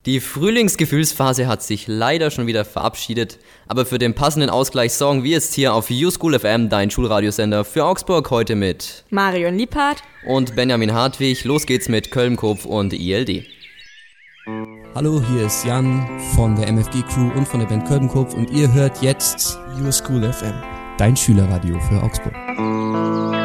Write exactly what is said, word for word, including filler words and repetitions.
Die Frühlingsgefühlsphase hat sich leider schon wieder verabschiedet, aber für den passenden Ausgleich sorgen wir jetzt hier auf YouSchool F M, dein Schulradiosender für Augsburg, heute mit Marion Liebhardt und Benjamin Hartwig. Los geht's mit Köln-Kopf und I L D. Hallo, hier ist Jan von der M F G-Crew und von der Band Köln-Kopf und ihr hört jetzt YouSchool F M, dein Schülerradio für Augsburg.